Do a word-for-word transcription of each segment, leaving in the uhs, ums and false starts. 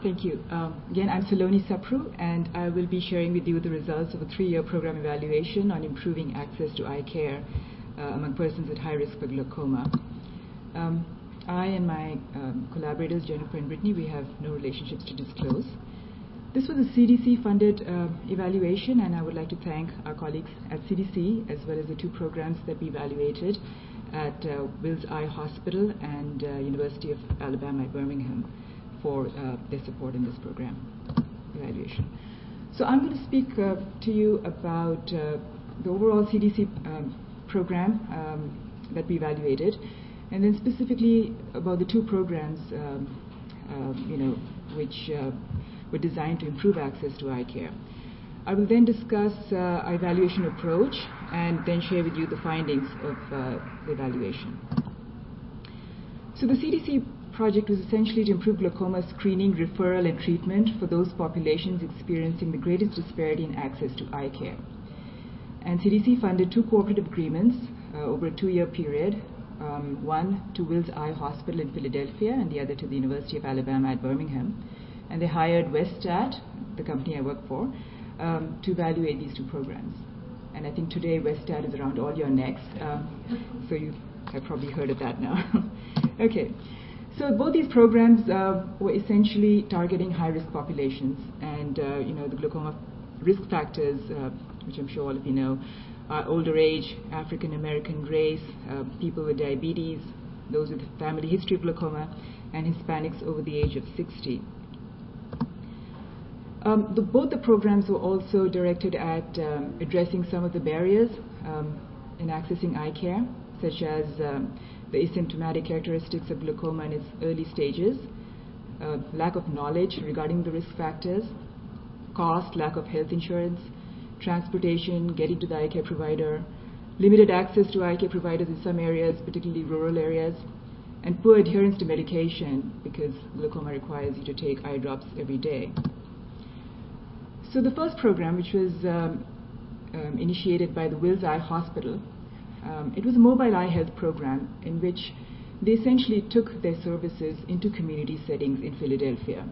Thank you. Um, again, I'm Saloni Sapru, and I will be sharing with you the results of a three-year program evaluation on improving access to eye care uh, among persons at high risk for glaucoma. Um, I and my um, collaborators, Jennifer and Brittany, we have no relationships to disclose. This was a C D C-funded uh, evaluation, and I would like to thank our colleagues at C D C, as well as the two programs that we evaluated at uh, Wills Eye Hospital and uh, University of Alabama at Birmingham, for uh, their support in this program evaluation. So I'm going to speak uh, to you about uh, the overall C D C um, program um, that we evaluated, and then specifically about the two programs um, uh, you know, which uh, were designed to improve access to eye care. I will then discuss uh, our evaluation approach and then share with you the findings of uh, the evaluation. So the C D C project was essentially to improve glaucoma screening, referral, and treatment for those populations experiencing the greatest disparity in access to eye care. And C D C funded two cooperative agreements uh, over a two-year period, um, one to Wills Eye Hospital in Philadelphia and the other to the University of Alabama at Birmingham. And they hired Westat, the company I work for, um, to evaluate these two programs. And I think today Westat is around all your necks, um, so you have probably heard of that now. Okay. So both these programs uh, were essentially targeting high-risk populations, and uh, you know the glaucoma risk factors, uh, which I'm sure all of you know, are older age, African American race, uh, people with diabetes, those with family history of glaucoma, and Hispanics over the age of sixty. Um, the, both the programs were also directed at um, addressing some of the barriers um, in accessing eye care, such as um, the asymptomatic characteristics of glaucoma in its early stages, uh, lack of knowledge regarding the risk factors, cost, lack of health insurance, transportation, getting to the eye care provider, limited access to eye care providers in some areas, particularly rural areas, and poor adherence to medication because glaucoma requires you to take eye drops every day. So the first program, which was um, um, initiated by the Wills Eye Hospital, Um, it was a mobile eye health program in which they essentially took their services into community settings in Philadelphia.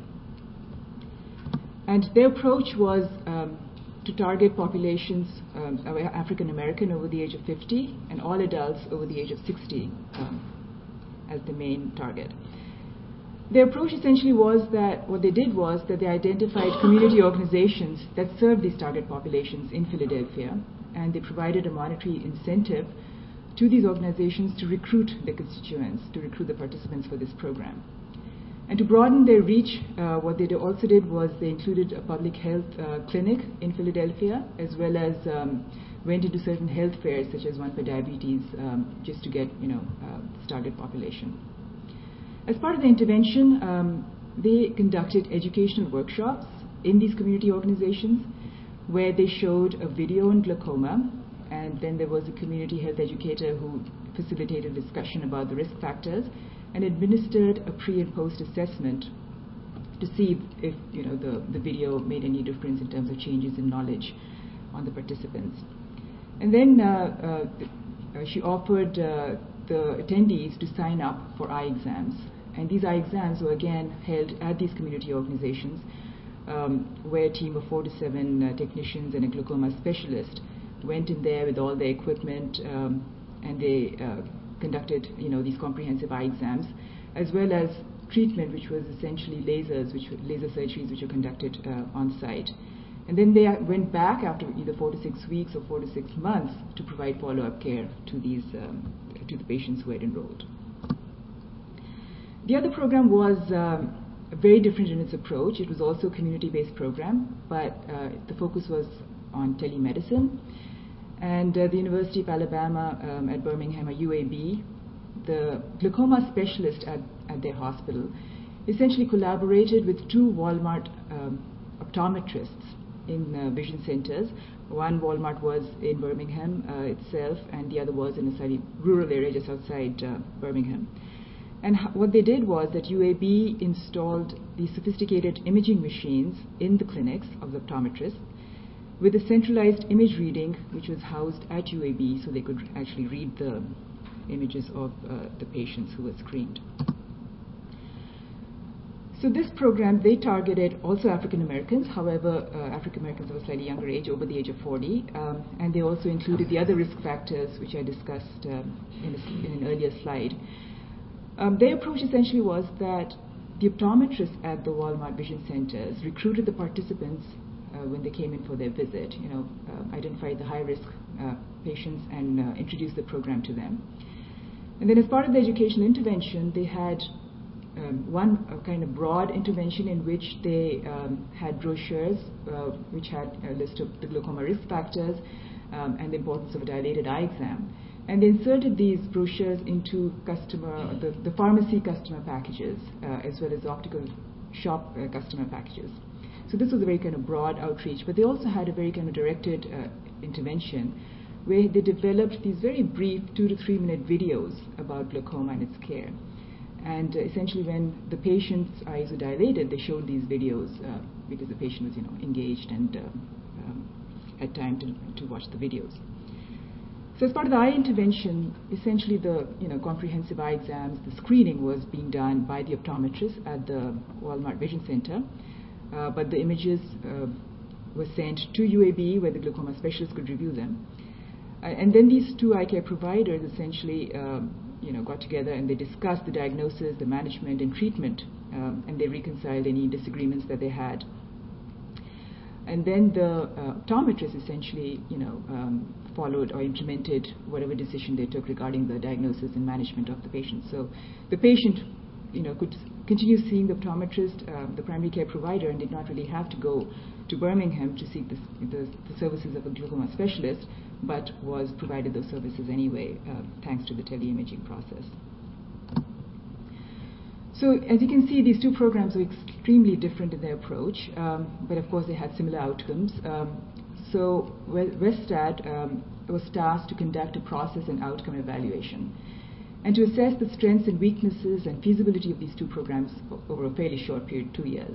And their approach was um, to target populations um, of African American over the age of fifty and all adults over the age of sixty um, as the main target. Their approach essentially was that what they did was that they identified community organizations that served these target populations in Philadelphia, and they provided a monetary incentive to these organizations to recruit their constituents, to recruit the participants for this program. And to broaden their reach, uh, what they also did was they included a public health uh, clinic in Philadelphia, as well as um, went into certain health fairs, such as one for diabetes, um, just to get you know uh, this target population. As part of the intervention, um, they conducted educational workshops in these community organizations, where they showed a video on glaucoma, and then there was a community health educator who facilitated discussion about the risk factors and administered a pre and post assessment to see if, if you know the, the video made any difference in terms of changes in knowledge on the participants. And then uh, uh, she offered uh, the attendees to sign up for eye exams, and these eye exams were again held at these community organizations, Um, where a team of four to seven uh, technicians and a glaucoma specialist went in there with all their equipment, um, and they uh, conducted, you know, these comprehensive eye exams, as well as treatment, which was essentially lasers, which were laser surgeries, which were conducted uh, on site. And then they went back after either four to six weeks or four to six months to provide follow-up care to these um, to the patients who had enrolled. The other program was Um, very different in its approach. It was also a community-based program, but uh, the focus was on telemedicine. And uh, the University of Alabama um, at Birmingham, or U A B, the glaucoma specialist at, at their hospital, essentially collaborated with two Walmart um, optometrists in uh, vision centers. One Walmart was in Birmingham uh, itself, and the other was in a slightly rural area just outside uh, Birmingham. And what they did was that U A B installed these sophisticated imaging machines in the clinics of the optometrists with a centralized image reading, which was housed at U A B, so they could actually read the images of uh, the patients who were screened. So this program, they targeted also African Americans, however, uh, African Americans of a slightly younger age, over the age of forty, um, and they also included the other risk factors, which I discussed um, in, a, in an earlier slide. Um, their approach essentially was that the optometrists at the Walmart Vision Centers recruited the participants uh, when they came in for their visit, you know, uh, identified the high-risk uh, patients and uh, introduced the program to them. And then as part of the educational intervention, they had Um, one uh, kind of broad intervention in which they um, had brochures uh, which had a list of the glaucoma risk factors um, and the importance of a dilated eye exam. And they inserted these brochures into customer, the, the pharmacy customer packages uh, as well as optical shop uh, customer packages. So this was a very kind of broad outreach, but they also had a very kind of directed uh, intervention where they developed these very brief two to three minute videos about glaucoma and its care. And uh, essentially, when the patient's eyes were dilated, they showed these videos uh, because the patient was, you know, engaged and uh, um, had time to, to watch the videos. So, as part of the eye intervention, essentially the, you know, comprehensive eye exams, the screening was being done by the optometrist at the Walmart Vision Center, uh, but the images uh, were sent to U A B, where the glaucoma specialist could review them. Uh, and then these two eye care providers essentially. Uh, you know, got together and they discussed the diagnosis, the management, and treatment, um, and they reconciled any disagreements that they had. And then the uh, optometrist essentially, you know, um, followed or implemented whatever decision they took regarding the diagnosis and management of the patient. So the patient, you know, could continue seeing the optometrist, uh, the primary care provider, and did not really have to go to Birmingham to seek the, the, the services of a glaucoma specialist, but was provided those services anyway, uh, thanks to the teleimaging process. So as you can see, these two programs are extremely different in their approach, um, but of course they had similar outcomes. Um, so Westat um, was tasked to conduct a process and outcome evaluation and to assess the strengths and weaknesses and feasibility of these two programs over a fairly short period, two years.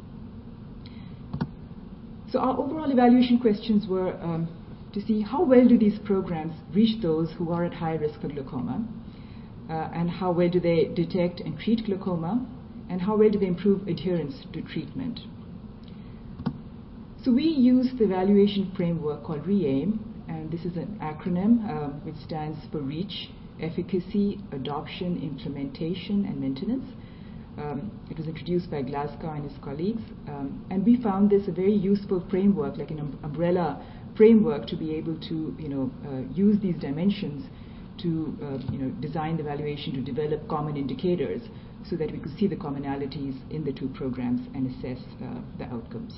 So our overall evaluation questions were um, to see how well do these programs reach those who are at high risk for glaucoma, uh, and how well do they detect and treat glaucoma, and how well do they improve adherence to treatment. So we used the evaluation framework called REAIM, and this is an acronym um, which stands for REACH, Efficacy, Adoption, Implementation, and Maintenance. Um, it was introduced by Glasgow and his colleagues, um, and we found this a very useful framework, like an um, umbrella framework, to be able to, you know, uh, use these dimensions to, uh, you know, design the evaluation, to develop common indicators, so that we could see the commonalities in the two programs and assess uh, the outcomes.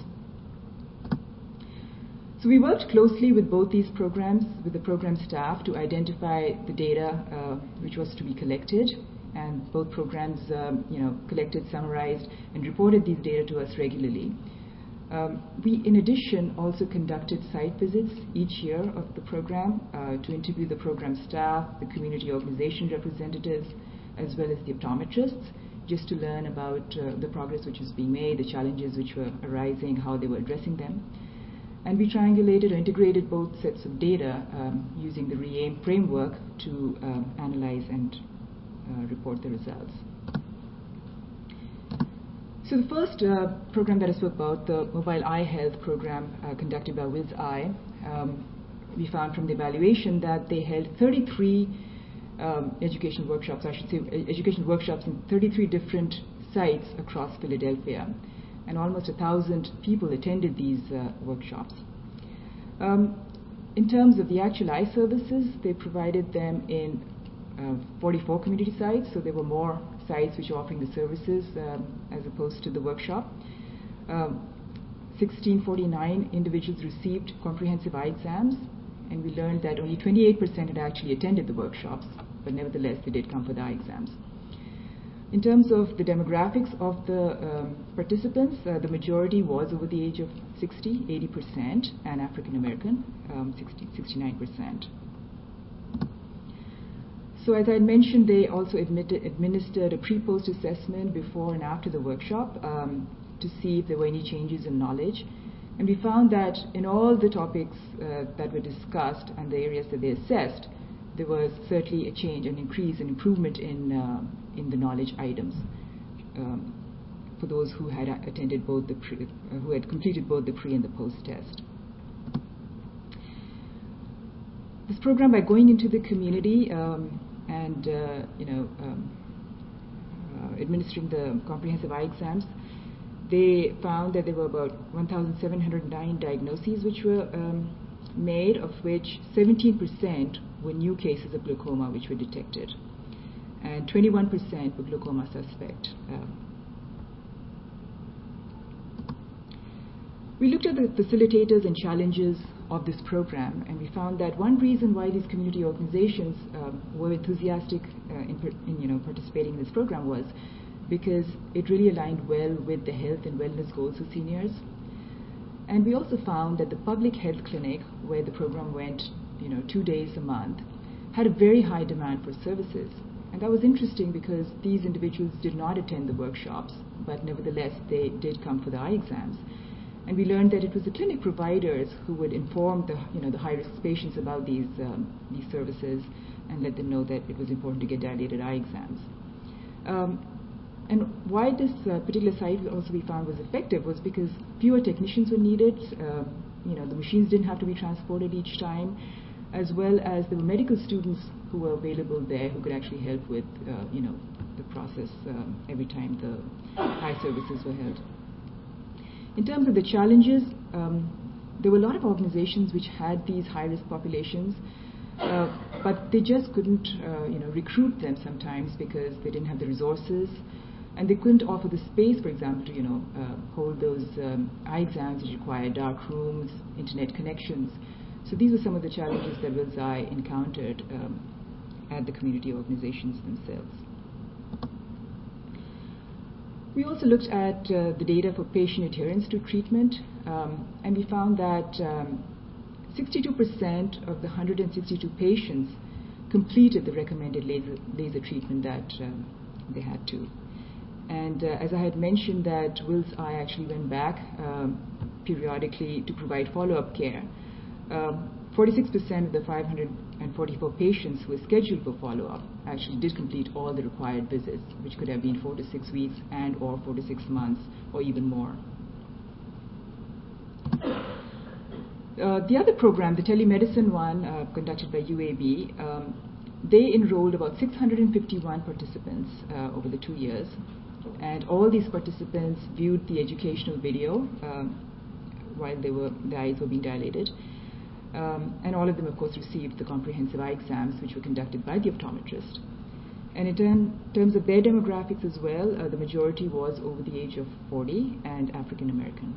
So we worked closely with both these programs, with the program staff, to identify the data uh, which was to be collected. And both programs, um, you know, collected, summarized, and reported these data to us regularly. Um, we, in addition, also conducted site visits each year of the program uh, to interview the program staff, the community organization representatives, as well as the optometrists, just to learn about uh, the progress which was being made, the challenges which were arising, how they were addressing them. And we triangulated or integrated both sets of data um, using the REAIM framework to um, analyze and Uh, report the results. So the first uh, program that I spoke about, the Mobile Eye Health program uh, conducted by Wills Eye, um, we found from the evaluation that they held thirty-three um, education workshops, I should say education workshops in thirty-three different sites across Philadelphia, and almost a thousand people attended these uh, workshops. Um, in terms of the actual eye services, they provided them in Uh, forty-four community sites, so there were more sites which were offering the services um, as opposed to the workshop. Um, sixteen forty-nine individuals received comprehensive eye exams, and we learned that only twenty-eight percent had actually attended the workshops, but nevertheless they did come for the eye exams. In terms of the demographics of the um, participants, uh, the majority was over the age of sixty, eighty percent, and African American, um, sixty, sixty-nine percent. So as I had mentioned, they also admitted, administered a pre-post assessment before and after the workshop um, to see if there were any changes in knowledge. And we found that in all the topics uh, that were discussed and the areas that they assessed, there was certainly a change, an increase, an improvement in, uh, in the knowledge items. Um, for those who had attended both the pre, uh, who had completed both the pre and the post test. This program, by going into the community um, and uh, you know um, uh, administering the comprehensive eye exams, they found that there were about one thousand seven hundred nine diagnoses which were um, made, of which seventeen percent were new cases of glaucoma which were detected, and twenty-one percent were glaucoma suspect. Um, we looked at the facilitators and challenges of this program, and we found that one reason why these community organizations um, were enthusiastic uh, in, per, in you know, participating in this program was because it really aligned well with the health and wellness goals of seniors. And we also found that the public health clinic, where the program went you know, two days a month, had a very high demand for services. And that was interesting because these individuals did not attend the workshops, but nevertheless they did come for the eye exams. And we learned that it was the clinic providers who would inform the, you know, the high-risk patients about these, um, these services and let them know that it was important to get dilated eye exams. Um, and why this uh, particular site also we found was effective was because fewer technicians were needed. Um, you know, the machines didn't have to be transported each time, as well as there were medical students who were available there who could actually help with, uh, you know, the process um, every time the eye services were held. In terms of the challenges, um, there were a lot of organizations which had these high-risk populations, uh, but they just couldn't uh, you know, recruit them sometimes because they didn't have the resources, and they couldn't offer the space, for example, to you know, uh, hold those um, eye exams which require dark rooms, internet connections. So these were some of the challenges that Wills Eye encountered um, at the community organizations themselves. We also looked at uh, the data for patient adherence to treatment, um, and we found that um, sixty-two percent of the one hundred sixty-two patients completed the recommended laser, laser treatment that um, they had to. And uh, as I had mentioned that Wills Eye actually went back um, periodically to provide follow-up care. Um, forty-six percent of the five hundred forty-four patients who were scheduled for follow-up actually did complete all the required visits, which could have been four to six weeks and or four to six months or even more. Uh, the other program, the telemedicine one uh, conducted by U A B, um, they enrolled about six hundred fifty-one participants uh, over the two years, and all these participants viewed the educational video um, while they were, their eyes were being dilated. Um, and all of them, of course, received the comprehensive eye exams, which were conducted by the optometrist. And in term, terms of their demographics as well, uh, the majority was over the age of forty and African American.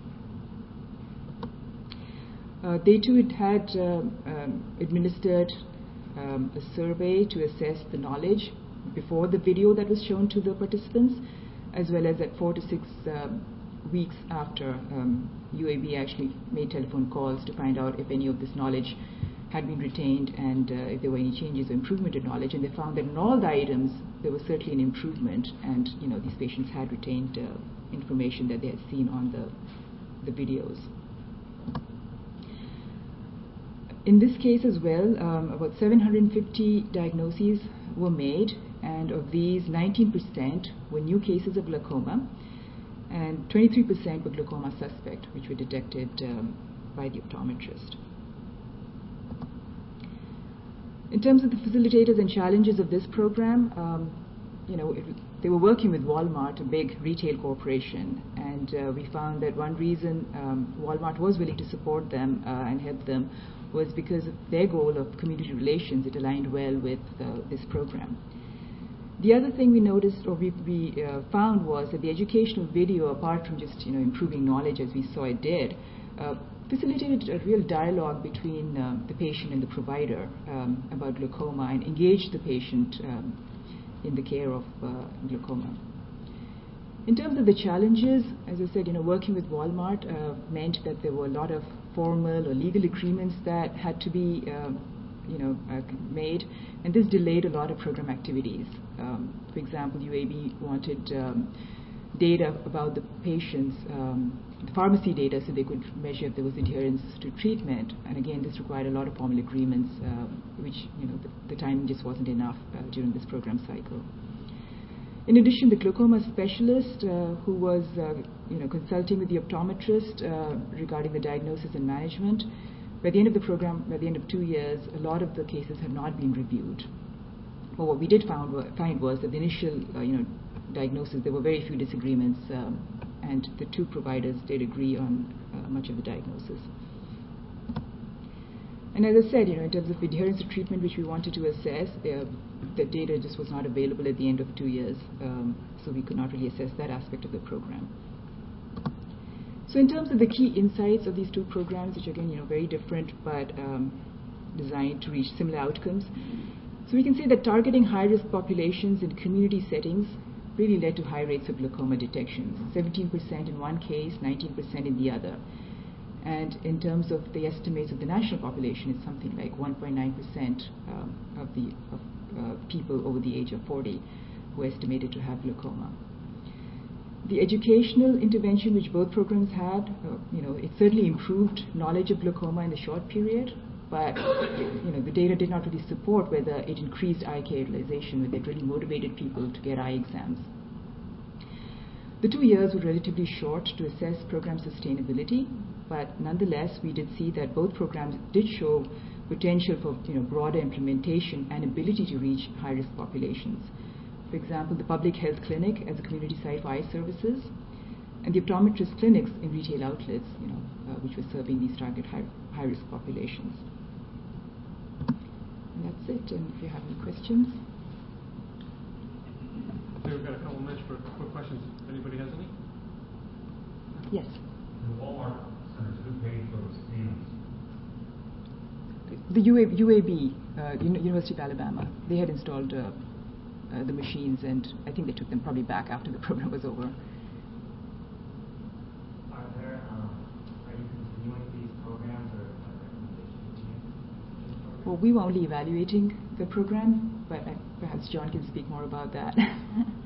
Uh, they too had uh, um, administered um, a survey to assess the knowledge before the video that was shown to the participants, as well as at four to six um, weeks after. Um, U A B actually made telephone calls to find out if any of this knowledge had been retained and uh, if there were any changes or improvement in knowledge. And they found that in all the items there was certainly an improvement, and you know, these patients had retained uh, information that they had seen on the, the videos. In this case as well, um, about seven hundred fifty diagnoses were made, and of these nineteen percent were new cases of glaucoma, and twenty-three percent were glaucoma suspect, which were detected um, by the optometrist. In terms of the facilitators and challenges of this program, um, you know, it, they were working with Walmart, a big retail corporation, and uh, we found that one reason um, Walmart was willing to support them uh, and help them was because of their goal of community relations. It aligned well with uh, this program. The other thing we noticed, or we, we uh, found, was that the educational video, apart from just you know improving knowledge as we saw it did, uh, facilitated a real dialogue between uh, the patient and the provider um, about glaucoma, and engaged the patient um, in the care of uh, glaucoma. In terms of the challenges, as I said, you know, working with Walmart uh, meant that there were a lot of formal or legal agreements that had to be um, you know, uh, made, and this delayed a lot of program activities. Um, for example, U A B wanted um, data about the patients, um, the pharmacy data, so they could measure if there was adherence to treatment. And again, this required a lot of formal agreements, uh, which you know the, the timing just wasn't enough uh, during this program cycle. In addition, the glaucoma specialist uh, who was uh, you know, consulting with the optometrist uh, regarding the diagnosis and management, by the end of the program, by the end of two years, a lot of the cases had not been reviewed. But what we did found, find was that the initial uh, you know, diagnosis, there were very few disagreements, um, and the two providers did agree on uh, much of the diagnosis. And as I said, you know, in terms of adherence to treatment, which we wanted to assess, uh, the data just was not available at the end of two years, um, so we could not really assess that aspect of the program. So in terms of the key insights of these two programs, which again, you know, very different, but um, designed to reach similar outcomes, so we can say that targeting high-risk populations in community settings really led to high rates of glaucoma detections, seventeen percent in one case, nineteen percent in the other. And in terms of the estimates of the national population, it's something like one point nine percent um, of the of, uh, people over the age of forty who are estimated to have glaucoma. The educational intervention which both programs had, uh, you know, it certainly improved knowledge of glaucoma in the short period, but you know, the data did not really support whether it increased eye care utilization, whether it really motivated people to get eye exams. The two years were relatively short to assess program sustainability, but nonetheless, we did see that both programs did show potential for you know, broader implementation and ability to reach high-risk populations. For example, the public health clinic as a community site for eye services, and the optometrist clinics in retail outlets, you know, uh, which were serving these target high, high-risk populations. And that's it, and if you have any questions. So we've got a couple minutes for quick questions. If anybody has any? Yes. The Walmart centers, who paid for those scans? The U A, U A B, uh, University of Alabama, they had installed uh, uh, the machines, and I think they took them probably back after the program was over. Are there, um, are you continuing these programs, or are there recommendations? Well, we were only evaluating the program, but I, perhaps John can speak more about that.